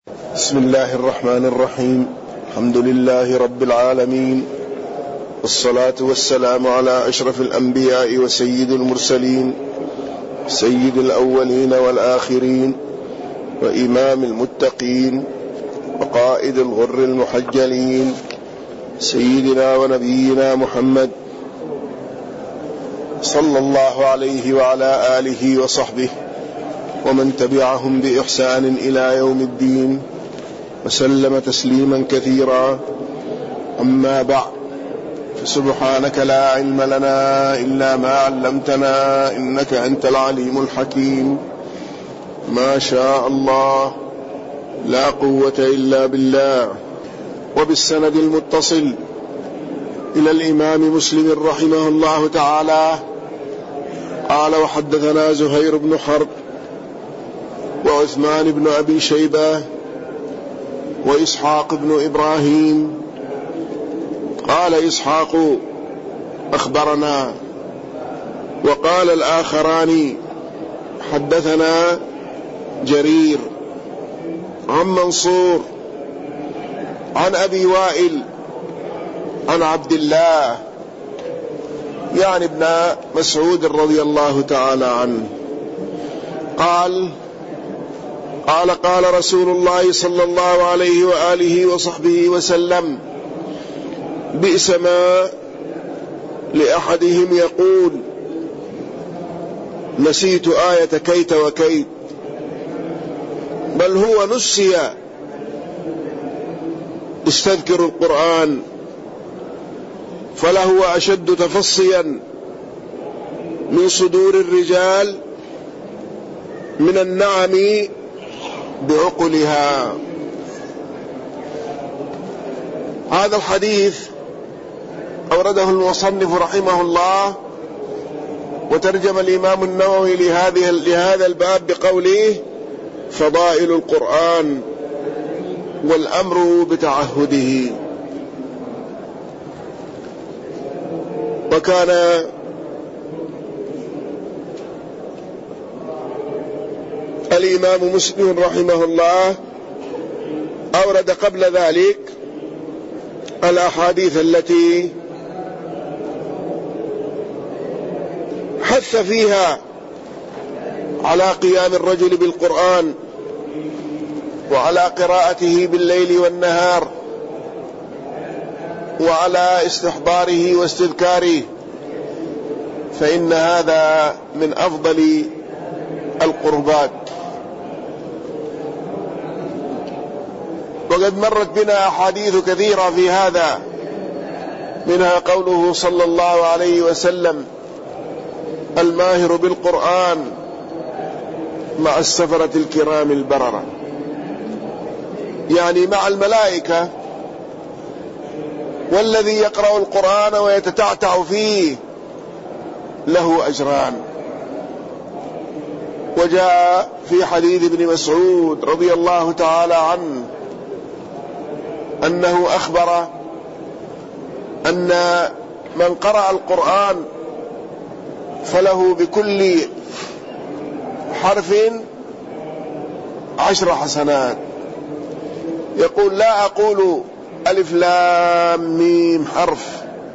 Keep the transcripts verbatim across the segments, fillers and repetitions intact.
بسم الله الرحمن الرحيم. الحمد لله رب العالمين، والصلاة والسلام على أشرف الأنبياء وسيد المرسلين، سيد الأولين والآخرين، وإمام المتقين، وقائد الغر المحجلين، سيدنا ونبينا محمد صلى الله عليه وعلى آله وصحبه ومن تبعهم بإحسان إلى يوم الدين، وسلم تسليما كثيرا. أما بعد، فسبحانك لا علم لنا إلا ما علمتنا إنك أنت العليم الحكيم. ما شاء الله، لا قوة إلا بالله. وبالسند المتصل إلى الإمام مسلم رحمه الله تعالى قال: وحدثنا زهير بن حرب وعثمان بن أبي شيبة وإسحاق بن إبراهيم. قال إسحاق: أخبرنا. وقال الآخران: حدثنا جرير عن منصور عن أبي وائل عن عبد الله يعني ابن مسعود رضي الله تعالى عنه قال: قال قال رسول الله صلى الله عليه وآله وصحبه وسلم: بئس ما لأحدهم يقول نسيت آية كيت وكيت، بل هو نسي استذكر القرآن، فله أشد تفصيا من صدور الرجال من النعم بعقلها. هذا الحديث أورده المصنف رحمه الله، وترجم الإمام النووي لهذه لهذا الباب بقوله: فضائل القرآن والأمر بتعهده. وكان الإمام مسلم رحمه الله أورد قبل ذلك الأحاديث التي حث فيها على قيام الرجل بالقرآن وعلى قراءته بالليل والنهار وعلى استحضاره واستذكاره، فإن هذا من أفضل القربات. وقد مرت بنا أحاديث كثيرة في هذا، منها قوله صلى الله عليه وسلم: الماهر بالقرآن مع السفرة الكرام البررة، يعني مع الملائكة. والذي يقرأ القرآن ويتتعتع فيه له أجران. وجاء في حديث ابن مسعود رضي الله تعالى عنه أنه أخبر أن من قرأ القرآن فله بكل حرف عشر حسنات. يقول: لا أقول ألف لام ميم حرف،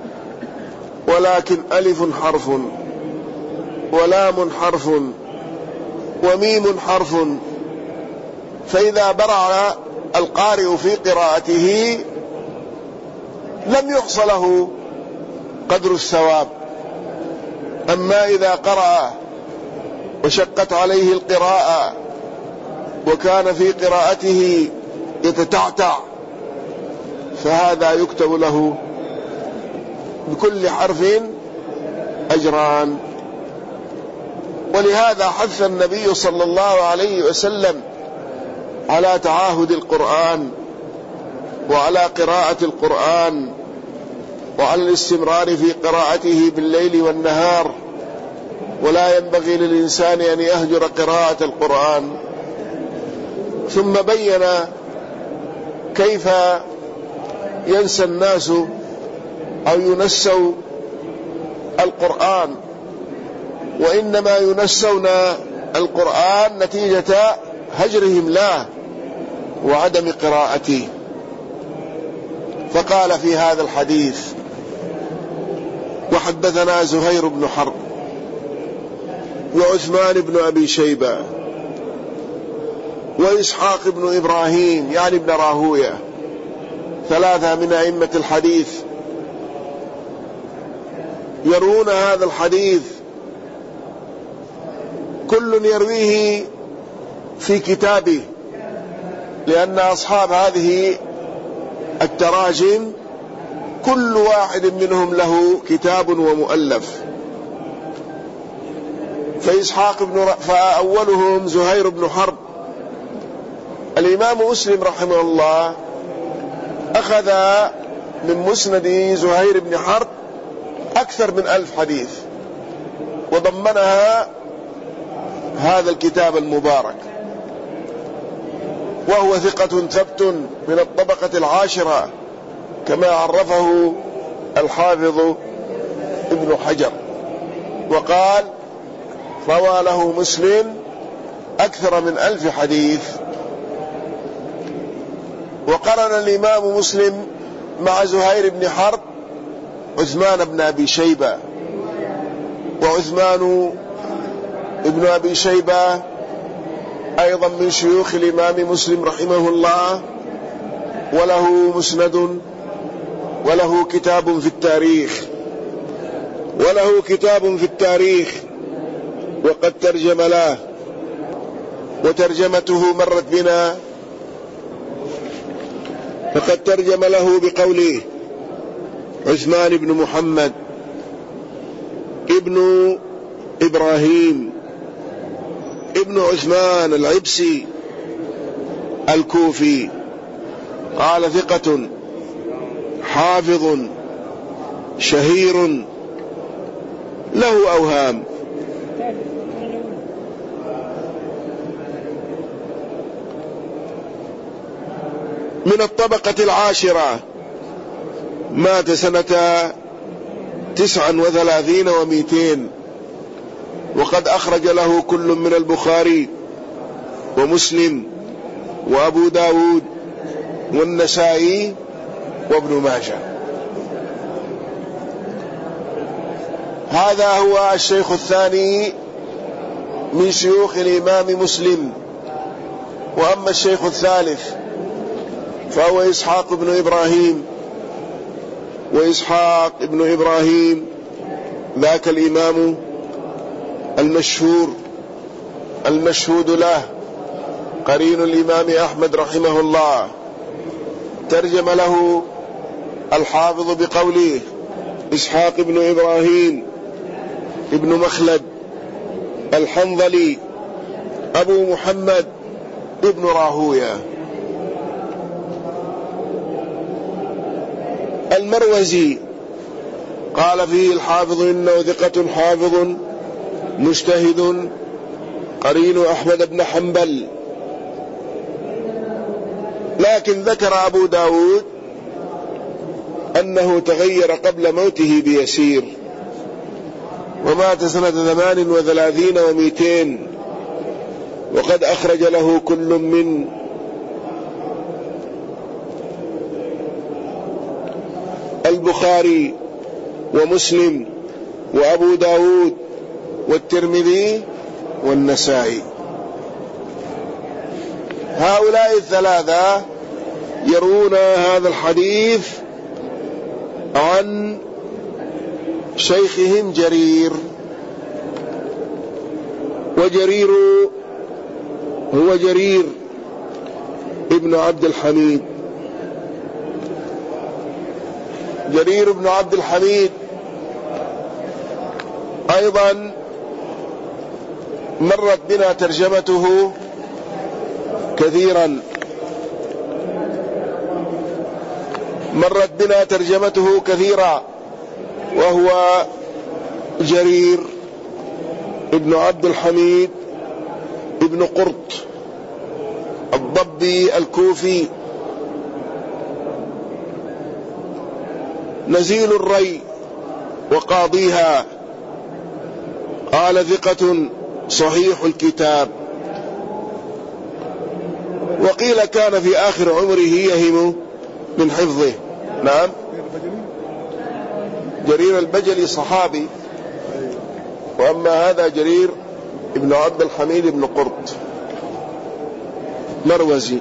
ولكن ألف حرف ولام حرف وميم حرف، فإذا برع القارئ في قراءته لم يحص له قدر الثواب. أما إذا قرأ وشقت عليه القراءة وكان في قراءته يتتعتع، فهذا يكتب له بكل حرف أجران. ولهذا حث النبي صلى الله عليه وسلم على تعاهد القرآن وعلى قراءة القرآن وعلى الاستمرار في قراءته بالليل والنهار، ولا ينبغي للإنسان أن يهجر قراءة القرآن. ثم بين كيف ينسى الناس أو ينسوا القرآن، وإنما ينسون القرآن نتيجة هجرهم له وعدم قراءته. فقال في هذا الحديث: وحدثنا زهير بن حرب وعثمان بن أبي شيبة وإسحاق بن إبراهيم يعني ابن راهوية، ثلاثة من أئمة الحديث يروون هذا الحديث، كل يرويه في كتابه، لأن أصحاب هذه التراجم كل واحد منهم له كتاب ومؤلف. فإسحاق بن ر... فأولهم زهير بن حرب. الإمام مسلم رحمه الله أخذ من مسند زهير بن حرب أكثر من ألف حديث، وضمنها هذا الكتاب المبارك، وهو ثقة ثبت من الطبقة العاشرة كما عرفه الحافظ ابن حجر، وقال: روى له مسلم أكثر من ألف حديث. وقرن الإمام مسلم مع زهير بن حرب عثمان بن أبي شيبة، وعثمان ابن أبي شيبة أيضا من شيوخ الإمام مسلم رحمه الله، وله مسند وله كتاب في التاريخ وله كتاب في التاريخ وقد ترجم له، وترجمته مرت بنا، فقد ترجم له بقوله: عثمان بن محمد ابن إبراهيم ابن عثمان العبسي الكوفي، قال: ثقة حافظ شهير له أوهام. من الطبقة العاشرة، مات سنة تسعا وثلاثين ومئتين، وقد أخرج له كل من البخاري ومسلم وأبو داود والنسائي وابن ماجه. هذا هو الشيخ الثاني من شيوخ الإمام مسلم. وأما الشيخ الثالث فهو إسحاق بن إبراهيم، وإسحاق بن إبراهيم ذاك الإمام المشهور المشهود له، قرين الإمام أحمد رحمه الله، ترجم له الحافظ بقوله: إسحاق بن إبراهيم ابن مخلد الحنظلي أبو محمد ابن راهوية. المروزي قال فيه الحافظ: إنه ثقة حافظ مجتهد قرين أحمد بن حنبل. لكن ذكر أبو داود أنه تغير قبل موته بيسير، ومات سنة ثمان وثلاثين ومئتين، وقد أخرج له كل من البخاري ومسلم وأبو داود والترمذي والنسائي. هؤلاء الثلاثة يروون هذا الحديث عن شيخهم جرير، وجرير هو جرير ابن عبد الحميد. جرير بن عبد الحميد أيضا مرت بنا ترجمته كثيرا مرت بنا ترجمته كثيرا وهو جرير ابن عبد الحميد ابن قرط الضبي الكوفي، نزيل الري وقاضيها، قال: ثقة صحيح الكتاب. وقيل كان في آخر عمره يهم من حفظه. نعم. جرير البجلي صحابي، وأما هذا جرير ابن عبد الحميد بن قرط مروزي.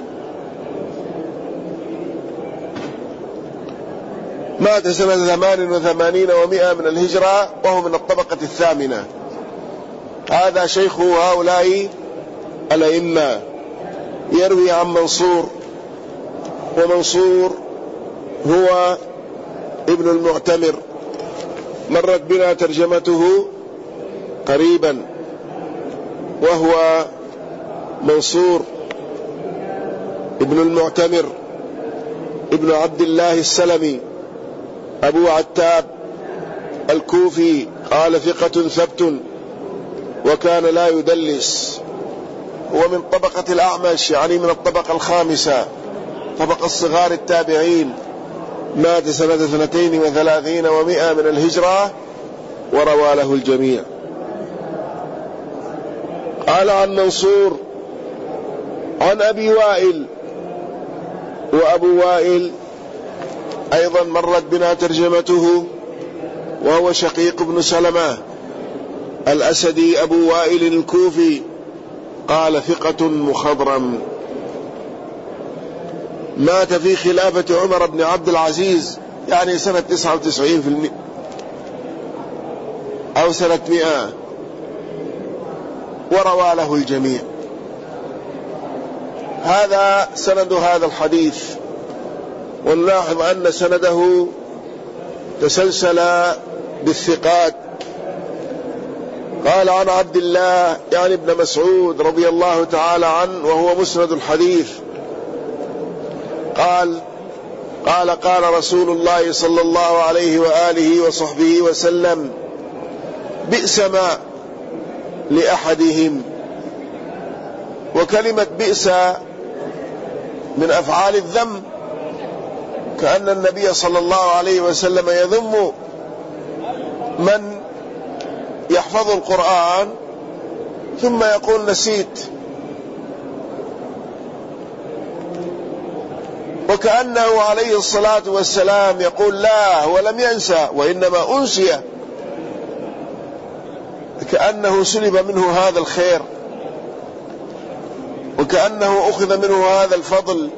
مات سنة ثمان وثمانين ومئة من الهجرة، وهو من الطبقة الثامنة. هذا شيخ هؤلاء الأئمة، يروي عن منصور، ومنصور هو ابن المعتمر، مرت بنا ترجمته قريبا، وهو منصور ابن المعتمر ابن عبد الله السلمي أبو عتاب الكوفي، قال ثقة ثبت وكان لا يدلس، هو من طبقة الأعمش، يعني من الطبقة الخامسة، طبقة الصغار التابعين. مات سنة اثنتين وثلاثين ومئة من الهجرة، وروى له الجميع. قال عن منصور عن أبي وائل، وأبو وائل أيضا مرت بنا ترجمته، وهو شقيق بن سلمة الأسدي أبو وائل الكوفي، قال ثقة مخضرم. مات في خلافة عمر بن عبد العزيز، يعني سنة تسعة وتسعين في المئة أو سنة مئة، وروى له الجميع. هذا سند هذا الحديث، ونلاحظ أن سنده تسلسل بالثقات. قال عن عبد الله يعني ابن مسعود رضي الله تعالى عنه، وهو مسند الحديث، قال قال قال رسول الله صلى الله عليه وآله وصحبه وسلم: بئس ما لأحدهم. وكلمة بئس من أفعال الذم، كأن النبي صلى الله عليه وسلم يذم من يحفظ القرآن ثم يقول نسيت، وكأنه عليه الصلاة والسلام يقول لا، هو لم ينسى وإنما أنسي، كأنه سلب منه هذا الخير، وكأنه أخذ منه هذا الفضل،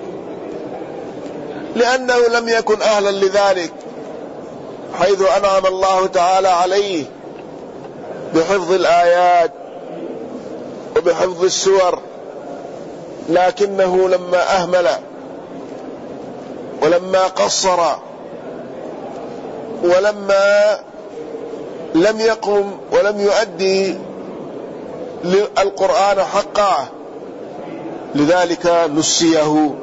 لأنه لم يكن أهلا لذلك، حيث أنعم الله تعالى عليه بحفظ الآيات وبحفظ السور، لكنه لما أهمل ولما قصر ولما لم يقم ولم يؤدي القرآن حقه، لذلك نسيه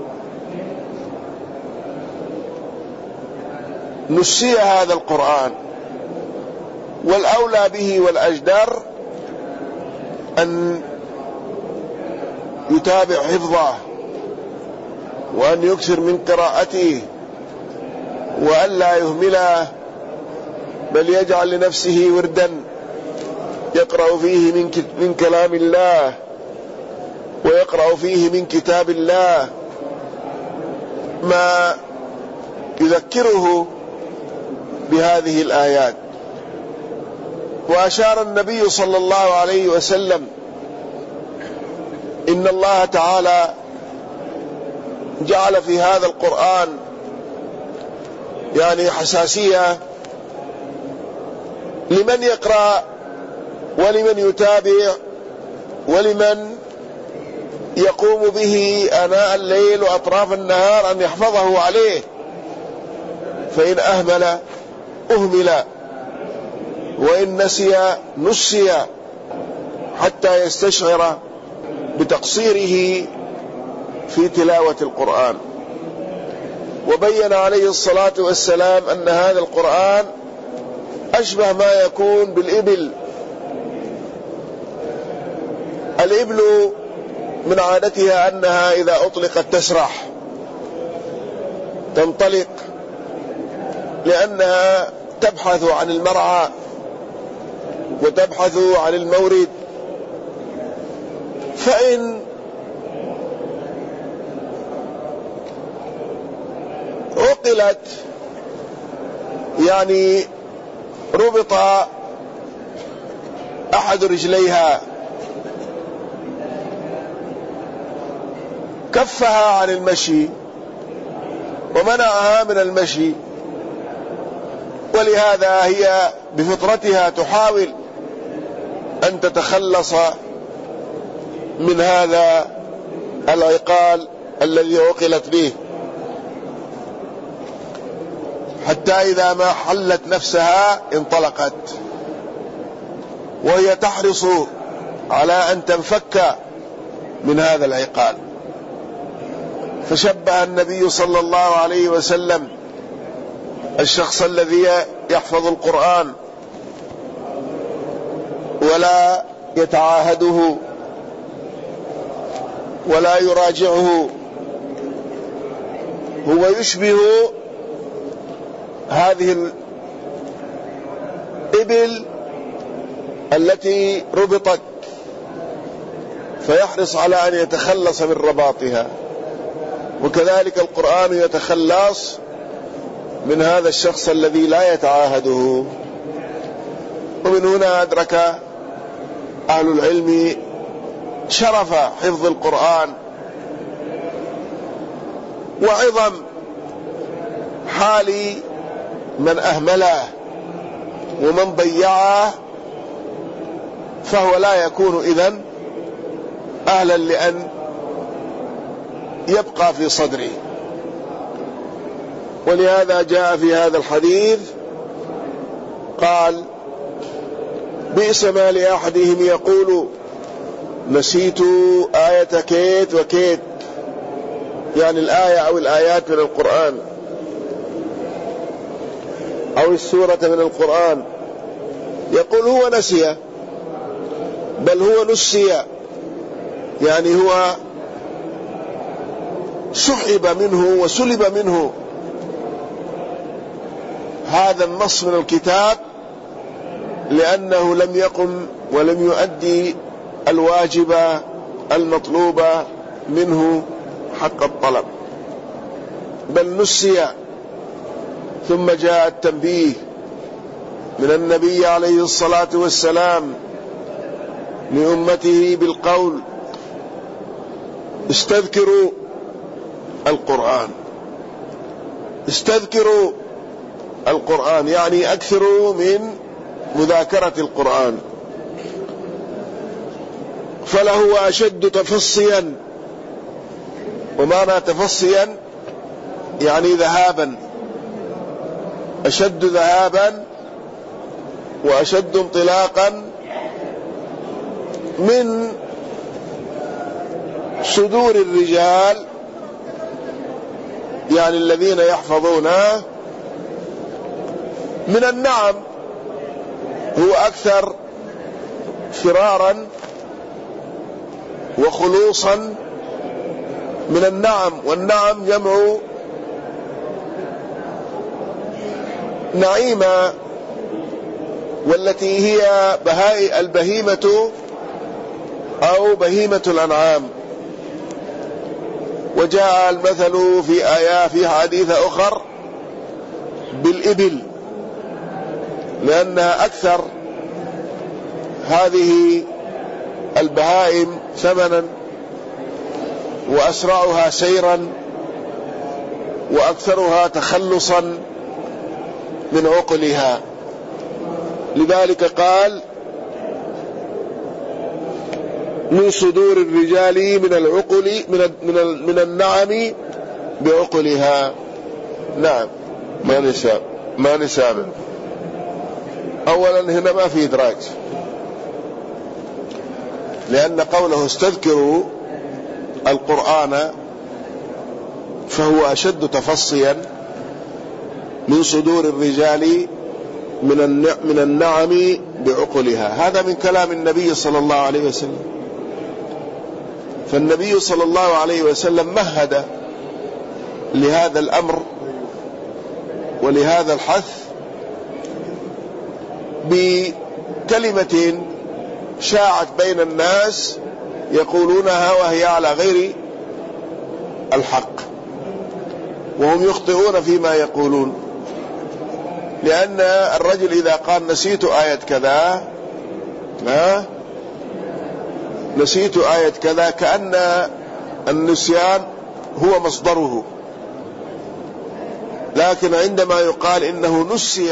نسي هذا القرآن. والأولى به والأجدر أن يتابع حفظه، وأن يكثر من قراءته، وأن لا يهمله، بل يجعل لنفسه وردا يقرأ فيه من من كلام الله، ويقرأ فيه من كتاب الله ما يذكره بهذه الآيات. وأشار النبي صلى الله عليه وسلم إن الله تعالى جعل في هذا القرآن يعني حساسية لمن يقرأ ولمن يتابع ولمن يقوم به آناء الليل وأطراف النهار أن يحفظه عليه، فإن أهمل أهمل، وإن نسي نسي، حتى يستشعر بتقصيره في تلاوة القرآن. وبين عليه الصلاة والسلام أن هذا القرآن أشبه ما يكون بالإبل. الإبل من عادتها أنها إذا أطلقت تسرح تنطلق، لأنها تبحث عن المرعى وتبحث عن المورد، فإن عقلت يعني ربط أحد رجليها، كفها عن المشي ومنعها من المشي، ولهذا هي بفطرتها تحاول أن تتخلص من هذا العقال الذي عقلت به، حتى إذا ما حلت نفسها انطلقت، وهي تحرص على أن تنفك من هذا العقال. فشبه النبي صلى الله عليه وسلم الشخص الذي يحفظ القرآن ولا يتعاهده ولا يراجعه، هو يشبه هذه الإبل التي ربطت، فيحرص على أن يتخلص من رباطها، وكذلك القرآن يتخلص من هذا الشخص الذي لا يتعاهده. ومن هنا أدرك أهل العلم شرف حفظ القرآن وعظم حال من أهمله ومن ضيعه، فهو لا يكون إذن أهلا لأن يبقى في صدره. ولهذا جاء في هذا الحديث قال: بئس ما لأحدهم يقول نسيت آية كيت وكيت، يعني الآية أو الآيات من القرآن أو السورة من القرآن، يقول هو نسي، بل هو نسي، يعني هو سحب منه وسلب منه هذا النص من الكتاب، لأنه لم يقم ولم يؤدي الواجب المطلوب منه حق الطلب، بل نسي. ثم جاء التنبيه من النبي عليه الصلاة والسلام لأمته بالقول: استذكروا القرآن، استذكروا القرآن، يعني أكثروا من مذاكرة القرآن، فله أشد تفصيا. ومعنى تفصيا يعني ذهابا، أشد ذهابا وأشد انطلاقا من صدور الرجال، يعني الذين يحفظونه من النعم، هو أكثر فرارا وخلوصا من النعم. والنعم جمع نعيمة، والتي هي بهاء البهيمة أو بهيمة الأنعام. وجاء المثل في آيات في حديث أخر بالإبل، لأنها أكثر هذه البهائم ثمنا، وأسرعها سيرا، وأكثرها تخلصا من عقلها. لذلك قال: من صدور الرجال من العقل من من النعم بعقلها. نعم، ما نسام ما نسام أولا هنا ما في إدراج، لأن قوله استذكروا القرآن فهو أشد تفصيا من صدور الرجال من النعم بعقلها. هذا من كلام النبي صلى الله عليه وسلم. فالنبي صلى الله عليه وسلم مهد لهذا الأمر ولهذا الحث بكلمة شاعت بين الناس يقولونها وهي على غير الحق. وهم يخطئون فيما يقولون، لأن الرجل إذا قال نسيت آية كذا ها نسيت آية كذا كأن النسيان هو مصدره، لكن عندما يقال إنه نسي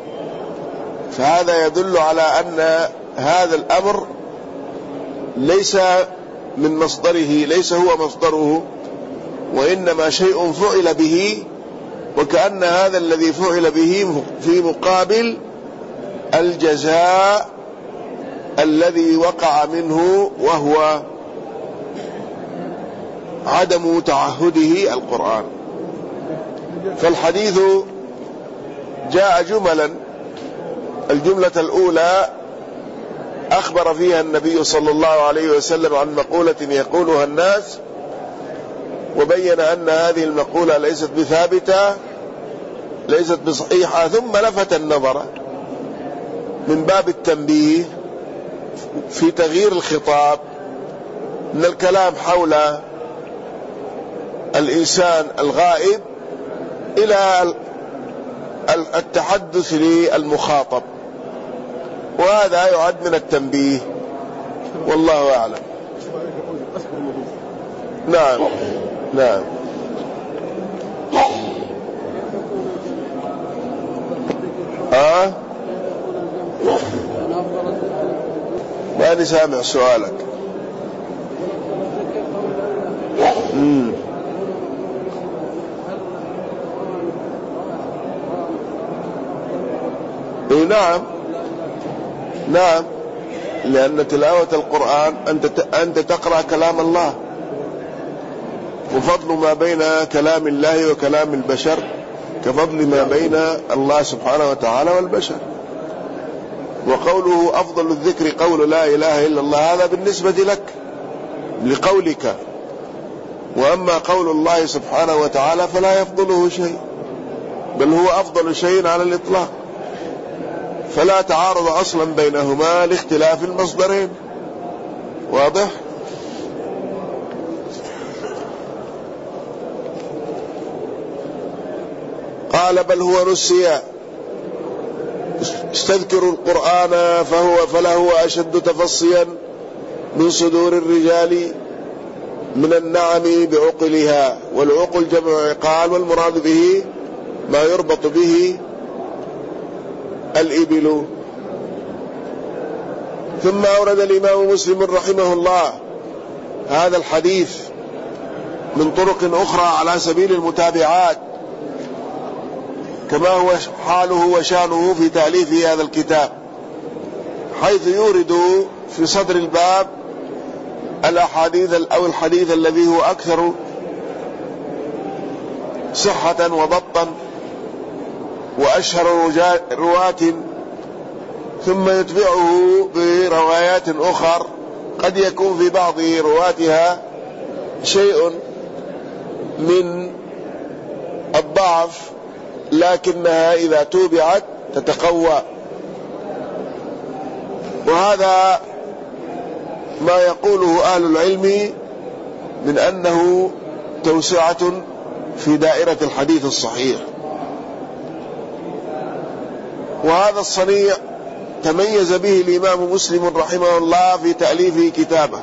فهذا يدل على أن هذا الأمر ليس من مصدره، ليس هو مصدره، وإنما شيء فعل به، وكأن هذا الذي فعل به في مقابل الجزاء الذي وقع منه، وهو عدم تعهده القرآن. فالحديث جاء جملا، الجملة الأولى أخبر فيها النبي صلى الله عليه وسلم عن مقولة يقولها الناس، وبين أن هذه المقولة ليست بثابتة، ليست بصحيحة، ثم لفت النظر من باب التنبيه في تغيير الخطاب من الكلام حول الإنسان الغائب إلى التحدث للمخاطب، وهذا يعد من التنبيه، والله أعلم. نعم نعم آه ماني سامع سؤالك. امم اي نعم نعم، لأن تلاوة القرآن أنت أنت تقرأ كلام الله، وفضل ما بين كلام الله وكلام البشر كفضل ما بين الله سبحانه وتعالى والبشر. وقوله أفضل الذكر قول لا إله إلا الله، هذا بالنسبة لك لقولك، وأما قول الله سبحانه وتعالى فلا يفضله شيء، بل هو أفضل شيء على الإطلاق، فلا تعارض أصلا بينهما لاختلاف المصدرين. واضح؟ قال بل هو نسي، استذكروا القرآن فهو فله أشد تفصيا من صدور الرجال من النعم بعقلها، والعقل جمع عقال، والمراد به ما يربط به الإبل. ثم أورد الإمام مسلم رحمه الله هذا الحديث من طرق أخرى على سبيل المتابعات، كما هو حاله وشانه في تأليف هذا الكتاب، حيث يورد في صدر الباب الأحاديث أو الحديث الذي هو أكثر صحة وضبطا وأشهر رواة، ثم يتبعه بروايات أخر قد يكون في بعض رواتها شيء من الضعف، لكنها إذا توبعت تتقوى. وهذا ما يقوله أهل العلم من أنه توسعة في دائرة الحديث الصحيح. وهذا الصنيع تميز به الإمام مسلم رحمه الله في تأليف كتابه.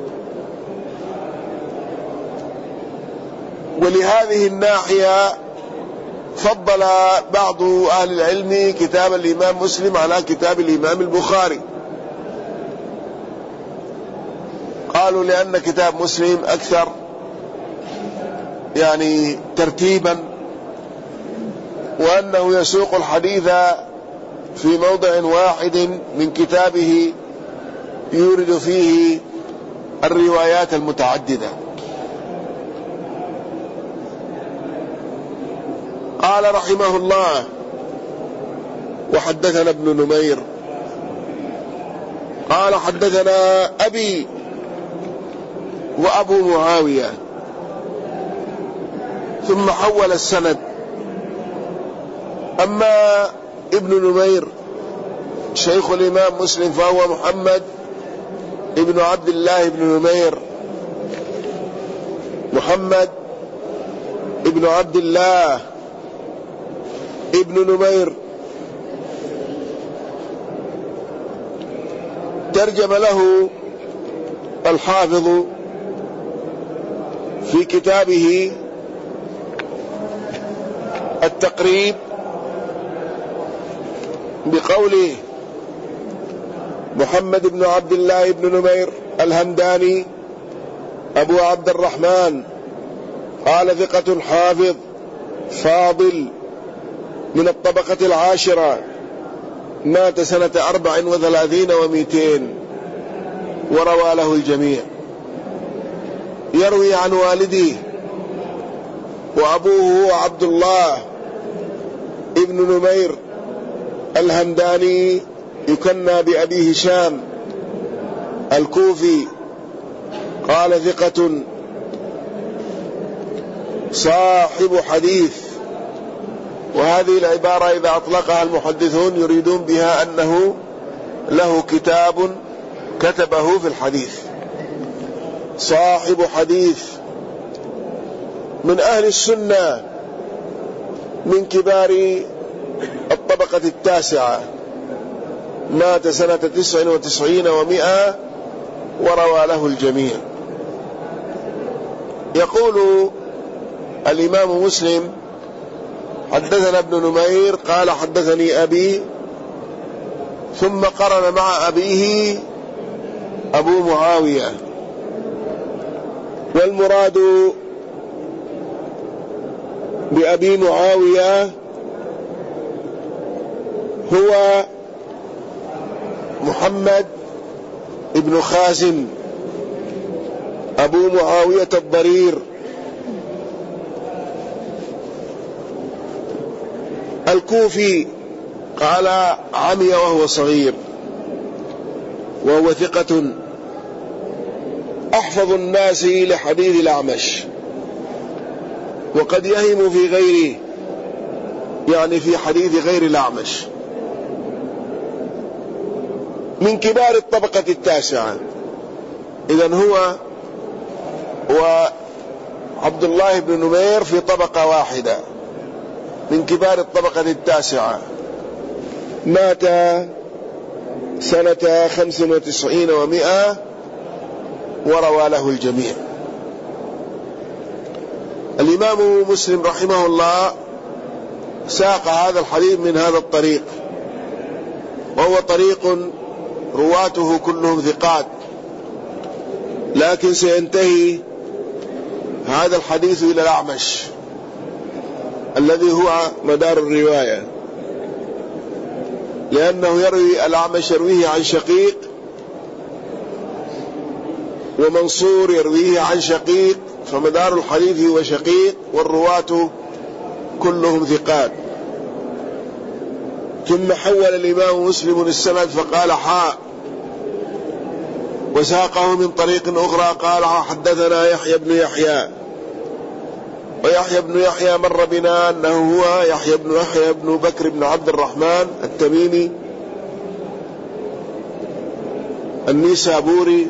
ولهذه الناحية فضل بعض أهل العلم كتاب الإمام مسلم على كتاب الإمام البخاري، قالوا لأن كتاب مسلم أكثر يعني ترتيبا، وأنه يسوق الحديث في موضع واحد من كتابه يورد فيه الروايات المتعددة. قال رحمه الله وحدثنا ابن نمير قال حدثنا أبي وأبو معاوية، ثم حول السند. أما ابن نمير شيخ الإمام مسلم فهو محمد ابن عبد الله بن نمير، محمد ابن عبد الله ابن نمير ترجم له الحافظ في كتابه التقريب بقوله محمد بن عبد الله بن نمير الهمداني أبو عبد الرحمن، قال ثقة حافظ فاضل من الطبقة العاشرة، مات سنة أربع وثلاثين ومئتين، وروى له الجميع. يروي عن والده، وأبوه عبد الله ابن نمير الهمداني يكنى بأبي هشام الكوفي، قال ثقة صاحب حديث. وهذه العبارة إذا أطلقها المحدثون يريدون بها أنه له كتاب كتبه في الحديث، صاحب حديث من أهل السنة، من كبار الطبقة التاسعة، مات سنة تسع وتسعين ومئة، وروى له الجميع. يقول الإمام مسلم حدثنا ابن نمير قال حدثني أبي، ثم قرن مع أبيه أبو معاوية. والمراد بأبي معاوية هو محمد ابن خازم أبو معاوية الضرير الكوفي، قال عمي وهو صغير، وهو ثقة أحفظ الناس لحديث الأعمش، وقد يهم في غيره، يعني في حديث غير الأعمش، من كبار الطبقة التاسعة. إذن هو وعبد الله بن نمير في طبقة واحدة من كبار الطبقة التاسعة، مات سنة خمس وتسعين ومئة، وروى له الجميع. الإمام مسلم رحمه الله ساق هذا الحديث من هذا الطريق، وهو طريق رواته كلهم ثقات، لكن سينتهي هذا الحديث إلى الأعمش الذي هو مدار الرواية، لأنه يروي الأعمش يرويه عن شقيق، ومنصور يرويه عن شقيق، فمدار الحديث هو شقيق، والرواة كلهم ثقات. ثم حول الإمام مسلم السند فقال حاء، وساقه من طريق أخرى قال حدثنا يحيى بن يحيى، ويحيى بن يحيى مر بنا أنه هو يحيى بن يحيى بن بكر بن عبد الرحمن التميمي النيسابوري،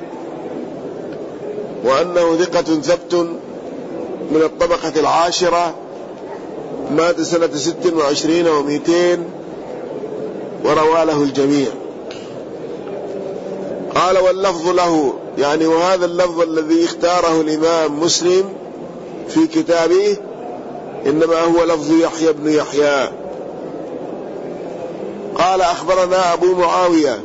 وأنه ثقة ثبت من الطبقة العاشرة، مات سنة ست وعشرين ومئتين، وروى له الجميع. قال واللفظ له، يعني وهذا اللفظ الذي اختاره الإمام مسلم في كتابه إنما هو لفظ يحيى بن يحيى. قال أخبرنا أبو معاوية،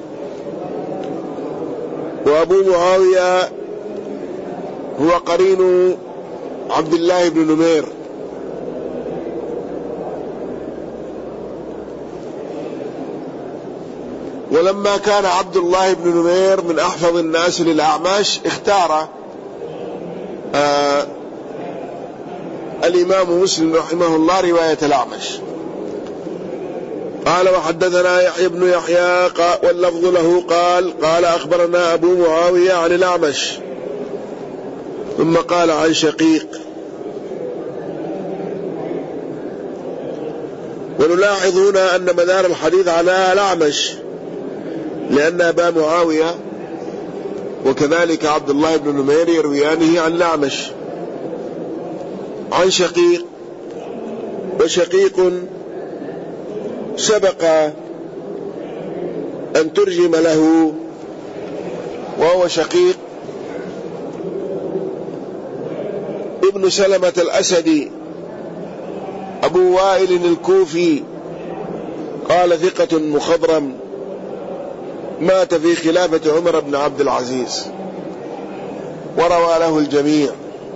وأبو معاوية هو قرين عبد الله بن نمير، ولما كان عبد الله بن نمير من أحفظ الناس للأعمش اختار آه الإمام مسلم رحمه الله رواية الأعمش. قال وحدثنا يحيى بن يحيى واللفظ له قال قال أخبرنا أبو معاوية عن الأعمش، ثم قال عن شقيق. ونلاحظ هنا أن مدار الحديث على الأعمش، لأن أبا معاوية وكذلك عبد الله بن نمير يرويانه عن الأعمش عن شقيق وشقيق سبق أن ترجم له، وهو شقيق ابن سلمة الأسدي أبو وائل الكوفي، قال ثقة مخضرم، مات في خلافة عمر بن عبد العزيز، وروى له الجميع.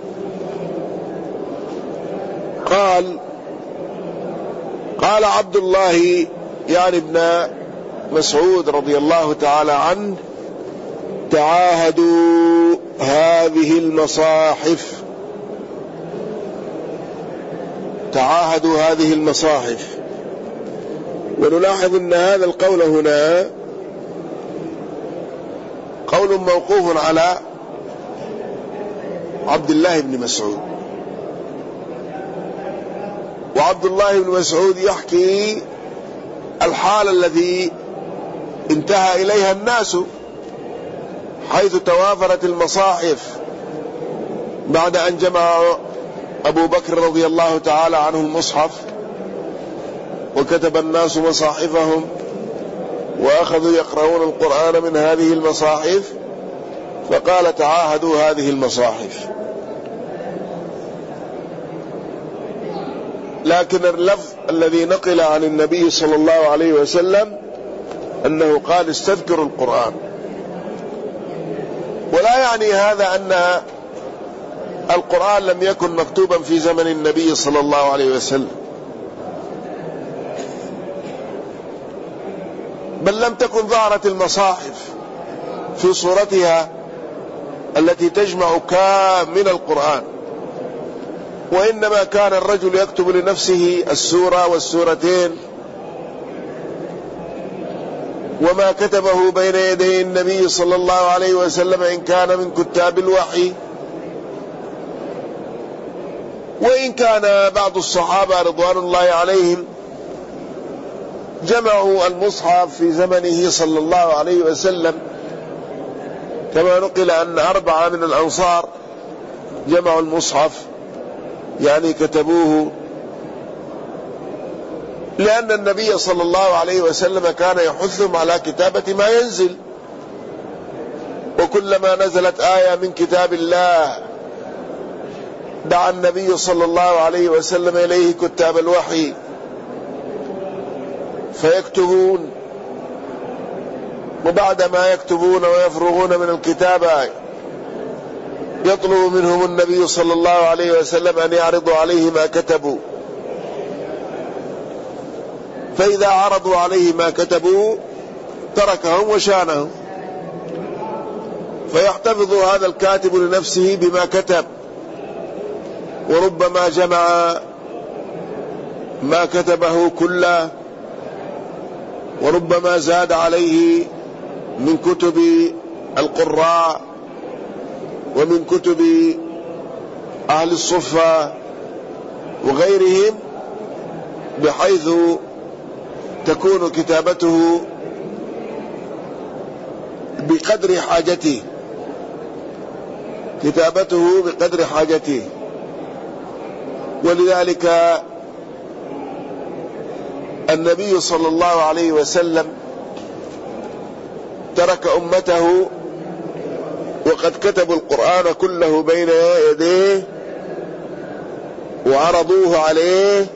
قال قال عبد الله يعني ابن مسعود رضي الله تعالى عنه: تعاهدوا هذه المصاحف، تعاهدوا هذه المصاحف. ونلاحظ أن هذا القول هنا قول موقوف على عبد الله بن مسعود، وعبد الله بن مسعود يحكي الحال الذي انتهى إليها الناس، حيث توافرت المصاحف بعد أن جمع أبو بكر رضي الله تعالى عنه المصحف، وكتب الناس مصاحفهم وأخذوا يقرؤون القرآن من هذه المصاحف، فقال: تعاهدوا هذه المصاحف. لكن اللفظ الذي نقل عن النبي صلى الله عليه وسلم أنه قال: استذكروا القرآن. ولا يعني هذا أن القرآن لم يكن مكتوبا في زمن النبي صلى الله عليه وسلم، بل لم تكن ظهرت المصاحف في صورتها التي تجمع كامل القرآن، وإنما كان الرجل يكتب لنفسه السورة والسورتين، وما كتبه بين يدي النبي صلى الله عليه وسلم إن كان من كتاب الوحي. وإن كان بعض الصحابة رضوان الله عليهم جمعوا المصحف في زمنه صلى الله عليه وسلم، كما نقل أن أربعة من الأنصار جمعوا المصحف، يعني كتبوه، لأن النبي صلى الله عليه وسلم كان يحثهم على كتابة ما ينزل، وكلما نزلت آية من كتاب الله دعا النبي صلى الله عليه وسلم إليه كتاب الوحي فيكتبون، وبعدما يكتبون ويفرغون من الكتابة يطلب منهم النبي صلى الله عليه وسلم أن يعرضوا عليه ما كتبوا، فإذا عرضوا عليه ما كتبوا تركهم وشانهم، فيحتفظ هذا الكاتب لنفسه بما كتب، وربما جمع ما كتبه كله، وربما زاد عليه من كتب القراء ومن كتب أهل الصفة وغيرهم، بحيث تكون كتابته بقدر حاجته، كتابته بقدر حاجته. ولذلك النبي صلى الله عليه وسلم ترك أمته وقد كتبوا القرآن كله بين يديه وعرضوه عليه،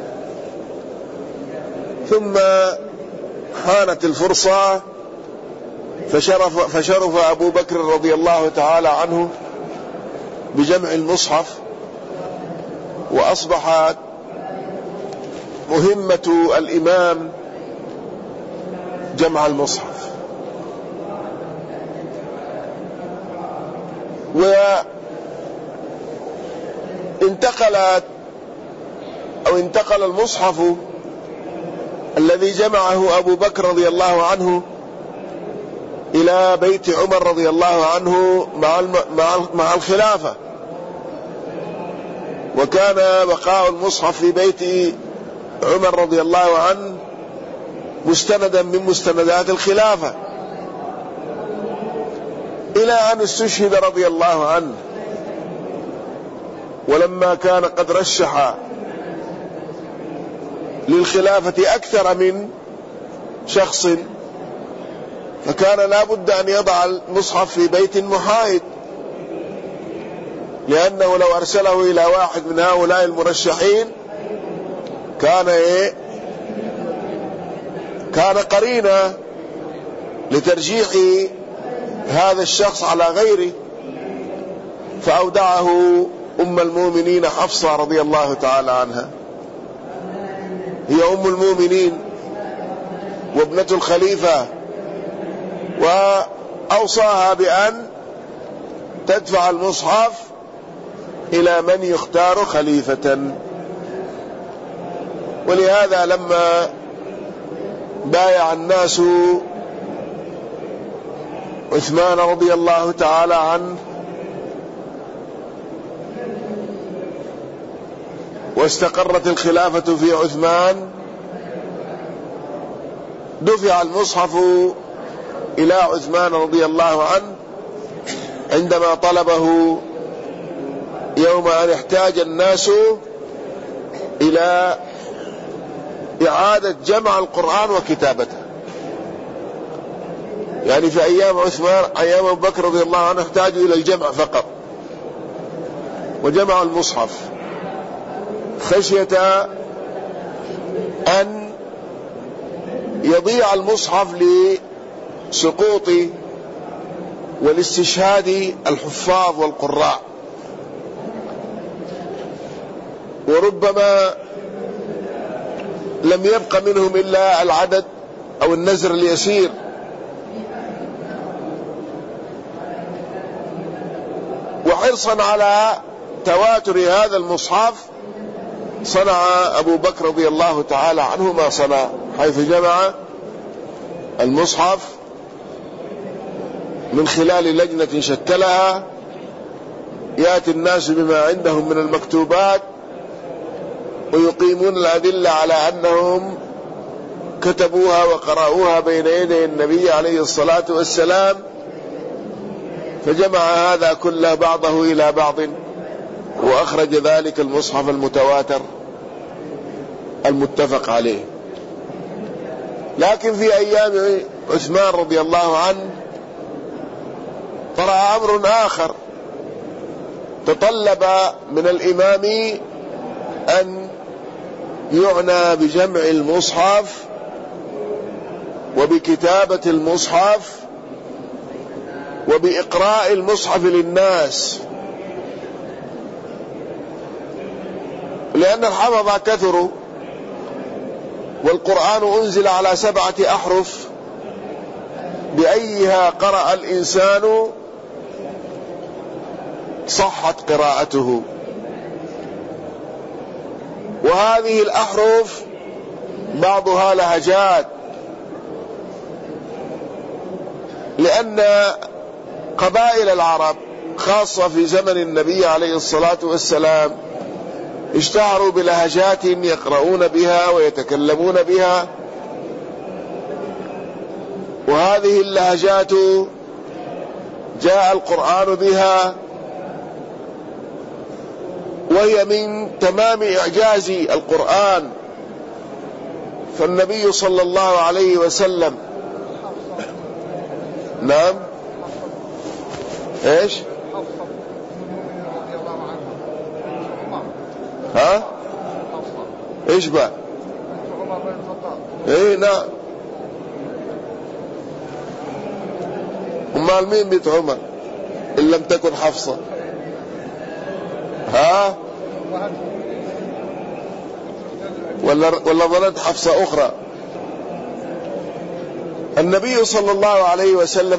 ثم حانت الفرصة فشرف, فشرف أبو بكر رضي الله تعالى عنه بجمع المصحف، وأصبحت مهمة الإمام جمع المصحف. وانتقلت أو انتقل المصحف الذي جمعه أبو بكر رضي الله عنه إلى بيت عمر رضي الله عنه مع مع الخلافة، وكان بقاء المصحف في بيت عمر رضي الله عنه مستندا من مستندات الخلافة، إلى أن استشهد رضي الله عنه. ولما كان قد رشح للخلافة أكثر من شخص، فكان لا بد أن يضع المصحف في بيت محايد، لأنه لو أرسله إلى واحد من هؤلاء المرشحين كان إيه؟ كان قرينة لترجيح هذا الشخص على غيره، فأودعه أم المؤمنين حفصة رضي الله تعالى عنها، هي أم المؤمنين وابنة الخليفة، وأوصاها بأن تدفع المصحف إلى من يختار خليفة. ولهذا لما بايع الناس عثمان رضي الله تعالى عنه واستقرت الخلافة في عثمان، دفع المصحف إلى عثمان رضي الله عنه عندما طلبه يوم أن احتاج الناس إلى إعادة جمع القرآن وكتابته. يعني في أيام عثمان، أيام أبو بكر رضي الله عنه، احتاجوا إلى الجمع فقط، وجمعوا المصحف خشية أن يضيع المصحف لسقوط والاستشهاد الحفاظ والقراء، وربما لم يبق منهم إلا العدد أو النزر اليسير. وحرصا على تواتر هذا المصحف صنع أبو بكر رضي الله تعالى عنه ما صنع، حيث جمع المصحف من خلال لجنة شكلها، يأتي الناس بما عندهم من المكتوبات ويقيمون الأدلة على أنهم كتبوها وقرأوها بين يدي النبي عليه الصلاة والسلام، فجمع هذا كله بعضه إلى بعض وأخرج ذلك المصحف المتواتر المتفق عليه. لكن في أيام عثمان رضي الله عنه طرأ أمر آخر تطلب من الإمام أن يعنى بجمع المصحف وبكتابة المصحف وبإقراء المصحف للناس، لأن الحفظة كثروا، والقرآن أنزل على سبعة أحرف بأيها قرأ الإنسان صحت قراءته. وهذه الأحرف بعضها لهجات، لأن قبائل العرب خاصة في زمن النبي عليه الصلاة والسلام اشتهروا بلهجات يقرؤون بها ويتكلمون بها، وهذه اللهجات جاء القرآن بها، وهي من تمام إعجاز القرآن. فالنبي صلى الله عليه وسلم نعم ايش ها ايش بقى ايه نعم امال مين بنت عمر ان لم تكن حفصة؟ ها ولا ولا ظننت حفصة اخرى؟ النبي صلى الله عليه وسلم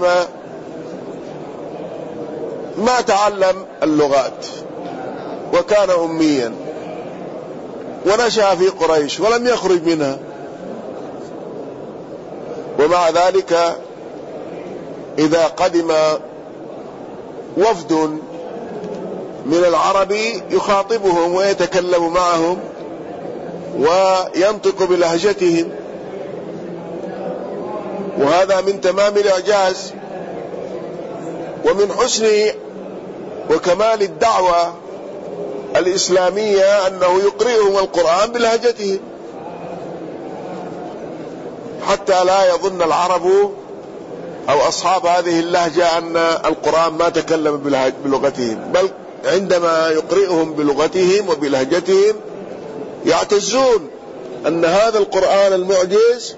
ما تعلم اللغات وكان أميا ونشأ في قريش ولم يخرج منها، ومع ذلك إذا قدم وفد من العرب يخاطبهم ويتكلم معهم وينطق بلهجتهم، وهذا من تمام الإعجاز ومن حسن وكمال الدعوة الإسلامية أنه يقرئهم القرآن بلهجتهم. حتى لا يظن العرب أو أصحاب هذه اللهجة أن القرآن ما تكلم بلغتهم، بل عندما يقرئهم بلغتهم وبلهجتهم يعتزون أن هذا القرآن المعجز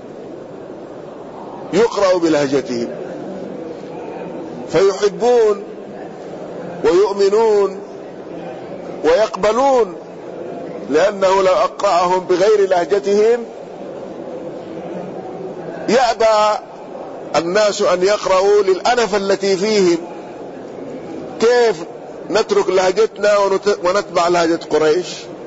يقرأ بلهجتهم، فيحبون ويؤمنون ويقبلون، لأنه لو أقرأهم بغير لهجتهم يأبى الناس أن يقرأوا للأنفة التي فيهم. كيف نترك لهجتنا ونتبع لهجة قريش؟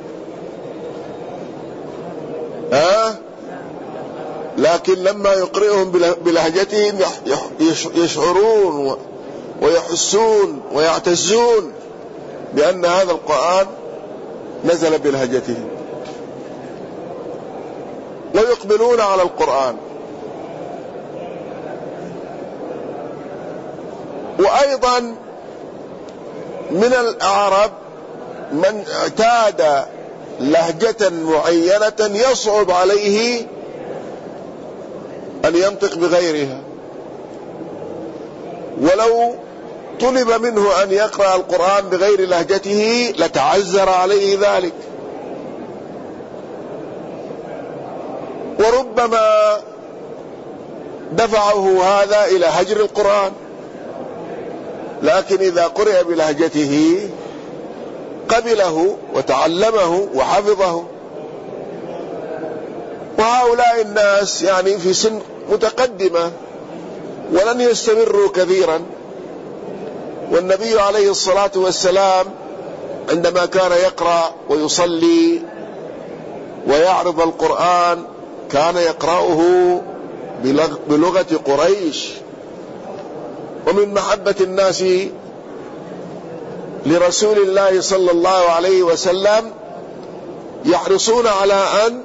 ها؟ لكن لما يقرئهم بلهجتهم يشعرون ويحسون ويعتزون بأن هذا القرآن نزل بلهجتهم، ويقبلون على القرآن. وأيضا من الأعراب من اعتاد لهجة معينة يصعب عليه أن ينطق بغيرها، ولو طلب منه أن يقرأ القرآن بغير لهجته لتعذر عليه ذلك، وربما دفعه هذا إلى هجر القرآن. لكن إذا قرئ بلهجته قبله وتعلمه وحفظه. وهؤلاء الناس يعني في سن متقدمة ولن يستمروا كثيرا. والنبي عليه الصلاة والسلام عندما كان يقرأ ويصلي ويعرض القرآن كان يقرأه بلغة قريش. ومن محبة الناس لرسول الله صلى الله عليه وسلم يحرصون على أن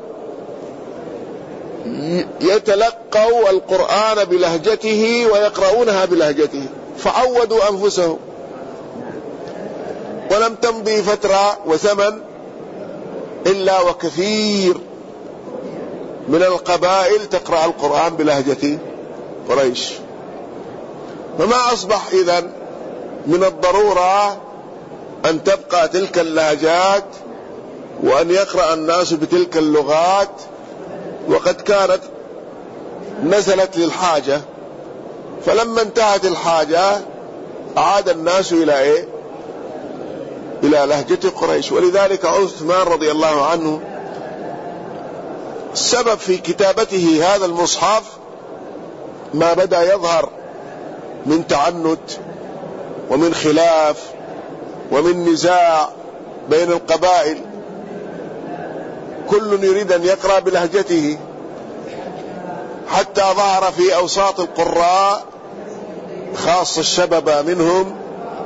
يتلقوا القرآن بلهجته ويقرؤونها بلهجته، فعودوا أنفسهم. ولم تمضي فترة وثمن إلا وكثير من القبائل تقرأ القرآن بلهجة قريش. فما أصبح إذن من الضرورة أن تبقى تلك اللهجات وأن يقرأ الناس بتلك اللغات، وقد كانت نزلت للحاجة. فلما انتهت الحاجة عاد الناس إلى إيه؟ إلى لهجة قريش. ولذلك عثمان رضي الله عنه السبب في كتابته هذا المصحف ما بدأ يظهر من تعنت ومن خلاف ومن نزاع بين القبائل، كل يريد أن يقرأ بلهجته، حتى ظهر في أوساط القراء خاصة الشباب منهم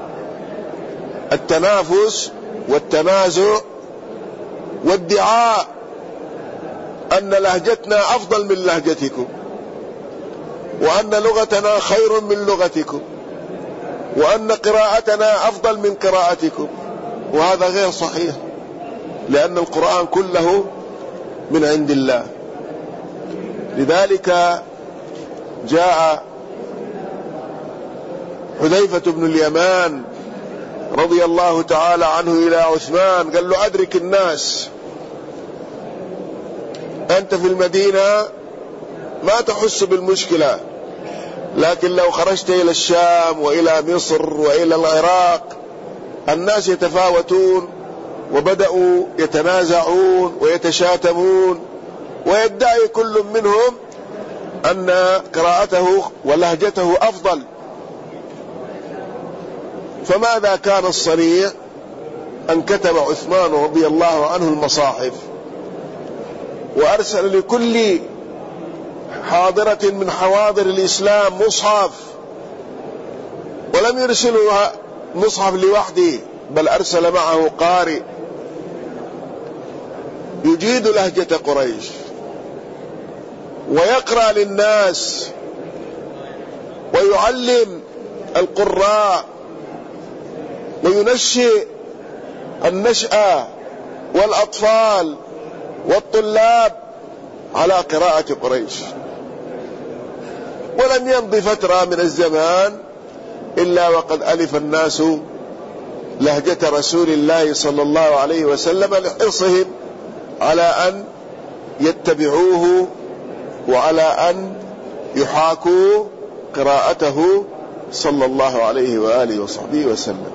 التنافس والتنازع والادعاء أن لهجتنا أفضل من لهجتكم، وأن لغتنا خير من لغتكم، وأن قراءتنا أفضل من قراءتكم. وهذا غير صحيح، لأن القرآن كله من عند الله. لذلك جاء حذيفة بن اليمان رضي الله تعالى عنه إلى عثمان قال له: أدرك الناس، أنت في المدينة ما تحس بالمشكلة، لكن لو خرجت إلى الشام وإلى مصر وإلى العراق الناس يتفاوتون وبدأوا يتنازعون ويتشاتمون، ويدعي كل منهم أن قراءته ولهجته أفضل. فماذا كان الصنيع؟ أن كتب عثمان رضي الله عنه المصاحف، وأرسل لكل حاضرة من حواضر الإسلام مصحف، ولم يرسلها مصحف لوحده، بل أرسل معه قارئ يجيد لهجة قريش ويقرأ للناس ويعلم القراء وينشئ النشأة والأطفال والطلاب على قراءة قريش. ولم يمض فترة من الزمان إلا وقد ألف الناس لهجة رسول الله صلى الله عليه وسلم لحرصهم على أن يتبعوه وعلى أن يحاكوا قراءته صلى الله عليه وآله وصحبه وسلم.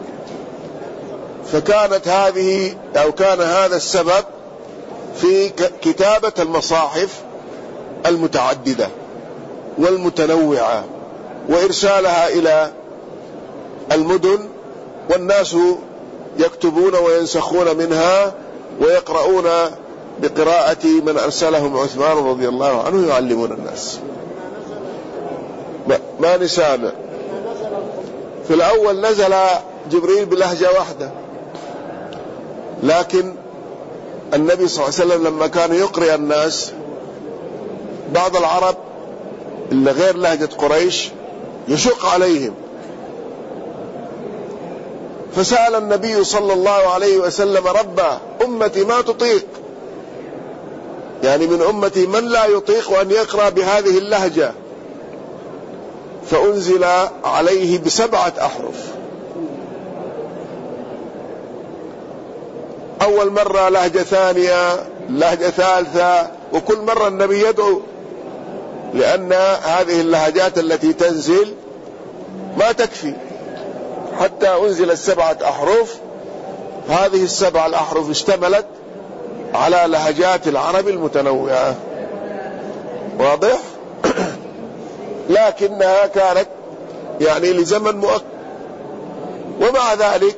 فكانت هذه أو كان هذا السبب في كتابة المصاحف المتعددة والمتنوعة وإرسالها إلى المدن، والناس يكتبون وينسخون منها ويقرؤون بقراءة من أرسلهم عثمان رضي الله عنه يعلمون الناس. ما نسانا في الأول نزل جبريل بلهجة واحدة، لكن النبي صلى الله عليه وسلم لما كان يقرئ الناس بعض العرب اللي غير لهجة قريش يشق عليهم، فسأل النبي صلى الله عليه وسلم ربه أمتي ما تطيق، يعني من أمتي من لا يطيق أن يقرأ بهذه اللهجة، فأنزل عليه بسبعة أحرف. أول مرة لهجة ثانية، لهجة ثالثة، وكل مرة النبي يدعو، لأن هذه اللهجات التي تنزل ما تكفي حتى أنزل السبعة أحرف. هذه السبع الأحرف اشتملت على لهجات العرب المتنوعة، واضح؟ لكنها كانت يعني لزمن مؤقت، ومع ذلك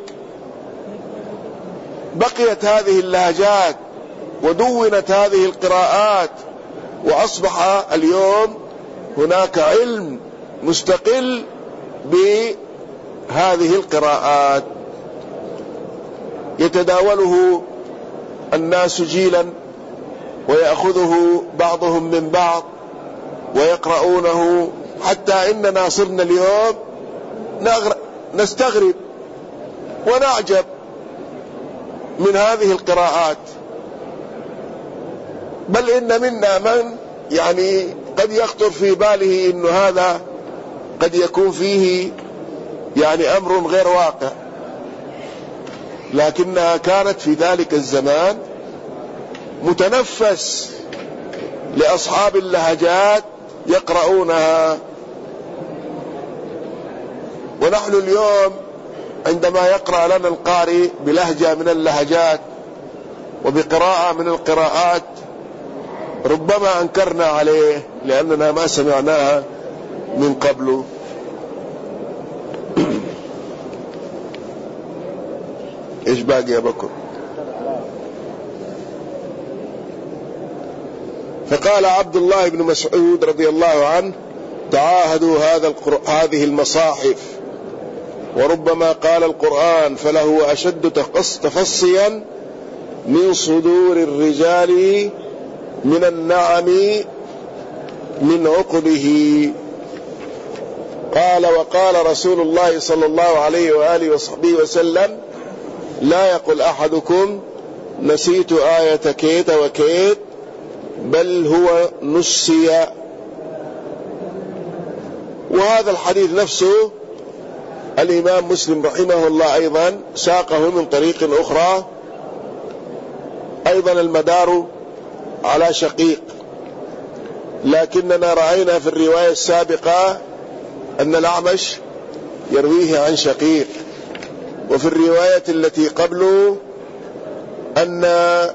بقيت هذه اللهجات ودونت هذه القراءات، وأصبح اليوم هناك علم مستقل بهذه القراءات يتداوله الناس جيلا ويأخذه بعضهم من بعض ويقرؤونه، حتى إننا صرنا اليوم نستغرب ونعجب من هذه القراءات، بل إن منا من يعني قد يخطر في باله إنه هذا قد يكون فيه يعني أمر غير واقع، لكنها كانت في ذلك الزمان متنفس لأصحاب اللهجات يقرؤونها. ونحن اليوم عندما يقرأ لنا القارئ بلهجة من اللهجات وبقراءة من القراءات ربما أنكرنا عليه لأننا ما سمعناها من قبل. إيش باقي يا بكر؟ فقال عبد الله بن مسعود رضي الله عنه تعاهدوا هذا هذه المصاحف، وربما قال القرآن فله أشد تفصيا من صدور الرجال من النعم من عقله. قال وقال رسول الله صلى الله عليه وآله وصحبه وسلم لا يقل أحدكم نسيت آية كيت وكيت بل هو نسي. وهذا الحديث نفسه الإمام مسلم رحمه الله أيضا ساقه من طريق أخرى، أيضا المدار على شقيق، لكننا رأينا في الرواية السابقة أن الأعمش يرويه عن شقيق، وفي الرواية التي قبله أن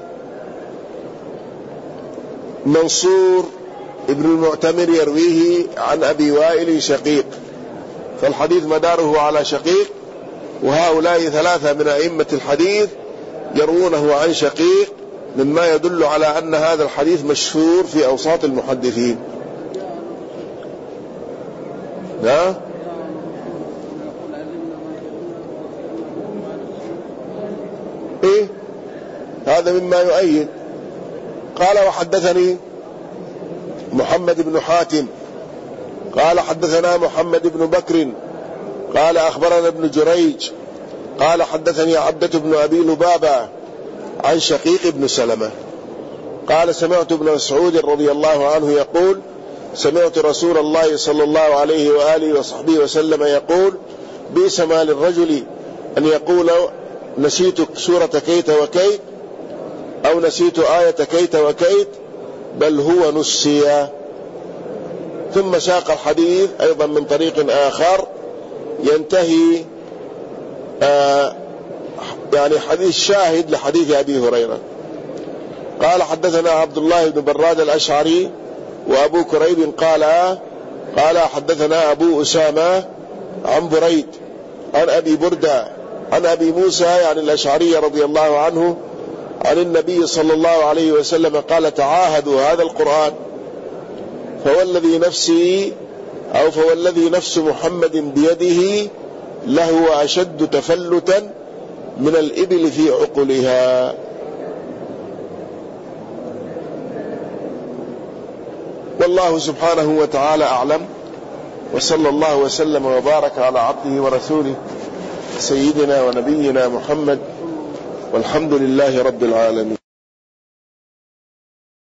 منصور ابن المعتمر يرويه عن أبي وائل شقيق، فالحديث مداره على شقيق، وهؤلاء ثلاثة من أئمة الحديث يروونه عن شقيق، مما يدل على أن هذا الحديث مشهور في أوساط المحدثين. لا إيه هذا مما يؤيد. قال وحدثني محمد بن حاتم قال حدثنا محمد بن بكر قال أخبرنا ابن جريج قال حدثني عبدة بن أبي لبابة عن شقيق بن سلمة. قال سمعت ابن مسعود رضي الله عنه يقول سمعت رسول الله صلى الله عليه وآله وصحبه وسلم يقول بئس ما للرجل أن يقول نسيت سورة كيت وكيت أو نسيت آية كيت وكيت بل هو نسي. ثم ساق الحديث أيضا من طريق آخر ينتهي آه يعني حديث شاهد لحديث أبي هريرة. قال حدثنا عبد الله بن براد الأشعري وأبو كريب قال قال حدثنا أبو أسامة عن بريد عن أبي بردة عن أبي موسى يعني الأشعري رضي الله عنه عن النبي صلى الله عليه وسلم قال تعاهدوا هذا القرآن فوالذي نفسي أو فوالذي نفس محمد بيده لهو أشد تفلتا من الإبل في عقلها. والله سبحانه وتعالى أعلم، وصلى الله وسلم وبارك على عبده ورسوله سيدنا ونبينا محمد، والحمد لله رب العالمين.